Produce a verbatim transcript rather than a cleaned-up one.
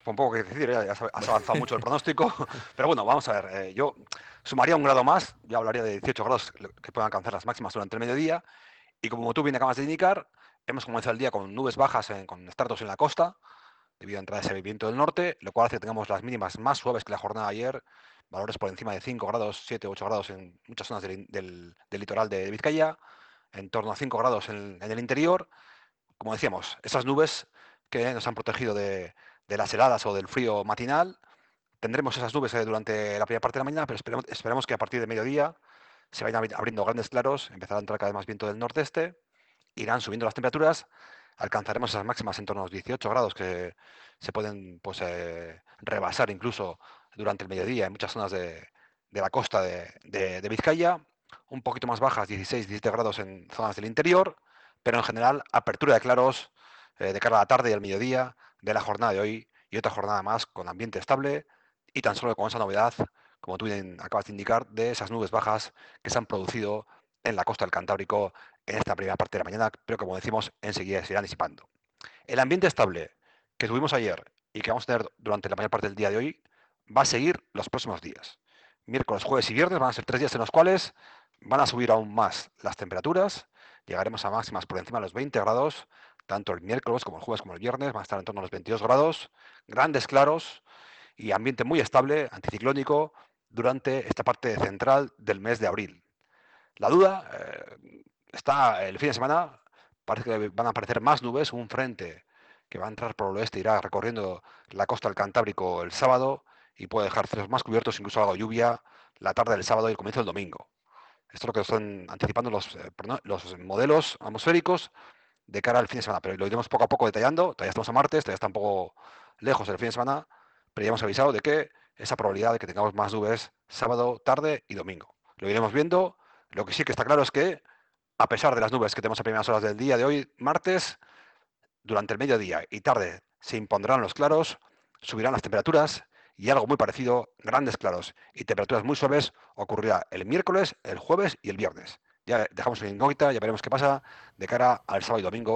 Un poco que decir, ¿eh? Has, has avanzado mucho el pronóstico, pero bueno, vamos a ver. Eh, yo sumaría un grado más, yo hablaría de dieciocho grados que puedan alcanzar las máximas durante el mediodía, y como tú bien acabas de indicar, hemos comenzado el día con nubes bajas, en, con estratos en la costa, debido a entrada de ese viento del norte, lo cual hace que tengamos las mínimas más suaves que la jornada de ayer, valores por encima de cinco grados, siete, ocho grados en muchas zonas del, del, del litoral de Vizcaya, en torno a cinco grados en, en el interior. Como decíamos, esas nubes que nos han protegido de, de las heladas o del frío matinal. Tendremos esas nubes eh, durante la primera parte de la mañana, pero esperemos, esperemos que a partir de mediodía se vayan abriendo grandes claros, empezará a entrar cada vez más viento del nordeste, irán subiendo las temperaturas, alcanzaremos esas máximas en torno a los dieciocho grados que se pueden pues, eh, rebasar incluso durante el mediodía en muchas zonas de, de la costa de, de, de Vizcaya, un poquito más bajas, dieciséis, diecisiete grados en zonas del interior, pero en general apertura de claros eh, de cara a la tarde y al mediodía de la jornada de hoy y otra jornada más con ambiente estable y tan solo con esa novedad, como tú bien acabas de indicar, de esas nubes bajas que se han producido en la costa del Cantábrico en esta primera parte de la mañana, pero como decimos, enseguida se irán disipando. El ambiente estable que tuvimos ayer y que vamos a tener durante la mayor parte del día de hoy va a seguir los próximos días. Miércoles, jueves y viernes van a ser tres días en los cuales van a subir aún más las temperaturas. Llegaremos a máximas por encima de los veinte grados, tanto el miércoles como el jueves como el viernes, van a estar en torno a los veintidós grados, grandes claros y ambiente muy estable, anticiclónico, durante esta parte central del mes de abril. La duda eh, está el fin de semana, parece que van a aparecer más nubes, un frente que va a entrar por el oeste, irá recorriendo la costa del Cantábrico el sábado y puede dejar cielos más cubiertos, incluso algo de lluvia la tarde del sábado y el comienzo del domingo. Esto es lo que están anticipando los, eh, los modelos atmosféricos de cara al fin de semana, pero lo iremos poco a poco detallando. Todavía estamos a martes, todavía está un poco lejos del fin de semana, pero ya hemos avisado de que esa probabilidad de que tengamos más nubes sábado, tarde y domingo. Lo iremos viendo. Lo que sí que está claro es que, a pesar de las nubes que tenemos a primeras horas del día de hoy, martes, durante el mediodía y tarde se impondrán los claros, subirán las temperaturas y algo muy parecido, grandes claros y temperaturas muy suaves, ocurrirá el miércoles, el jueves y el viernes. Ya dejamos en incógnita, ya veremos qué pasa de cara al sábado y domingo.